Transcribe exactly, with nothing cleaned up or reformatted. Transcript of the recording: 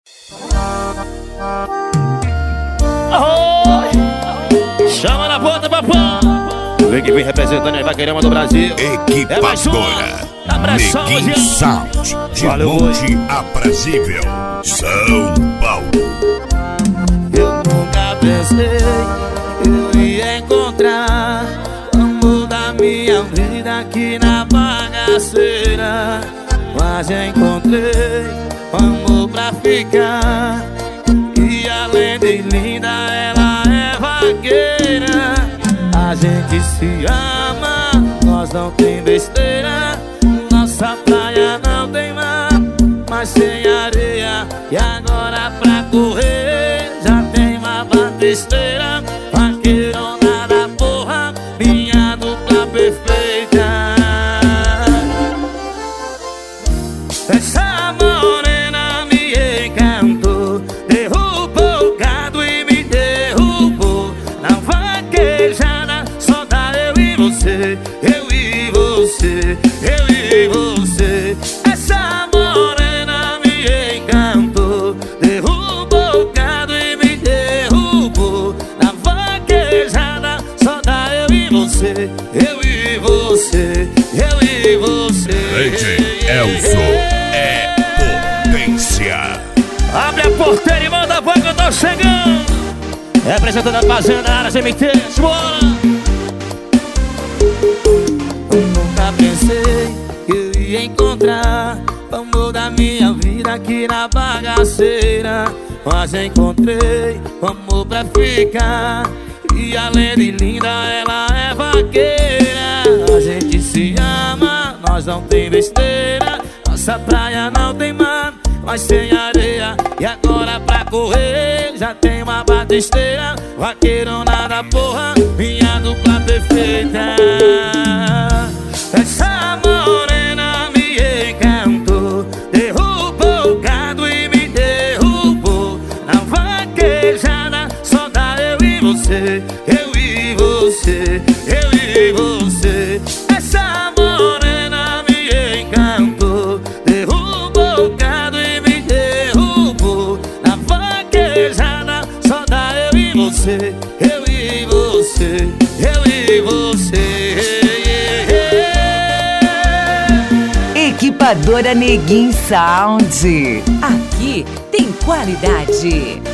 Oh, chama na ponta, papão. Vem que vem representando a Vaqueirama do Brasil. Equipadora Neguinho Sound, de Monte Aprazível, São Paulo. Eu nunca pensei que eu ia encontrar o amor da minha vida aqui na bagaceira, mas encontrei o amor pra ficar. E além de linda, ela é vaqueira. A gente se ama, nós não tem besteira. Nossa praia não tem mar, mas tem areia. E agora pra correr já tem uma batisteira. Vaqueirona da porra, minha dupla perfeita. Essa morena me encantou, derrubou o gado e me derrubou. Na vaquejada só dá eu e você, eu e você, eu e você. Essa morena me encantou, derrubou o gado e me derrubou. Na vaquejada só dá eu e você, eu e você, eu e você. D J Elson é potência. Abre a porteira e manda a voz que eu tô chegando. Representando a fazenda, áreas M T, bora! Eu nunca pensei que eu ia encontrar o amor da minha vida aqui na bagaceira, mas encontrei o amor pra ficar. E além de linda, ela é vaqueira. A gente se ama, nós não tem besteira. Nossa praia não tem mar, mas tem areia. E agora pra correr já tem uma batisteira. Vaqueirona da porra, minha dupla perfeita. Essa morena me encantou, derrubou o gado e me derrubou. Na vaquejada só dá eu e você, eu e você, eu e você. Essa morena me encantou, derrubou o gado e me derrubou. Na vaquejada só dá eu e você, eu e você, eu e você. Equipadora Neguinho Sound. Aqui tem qualidade.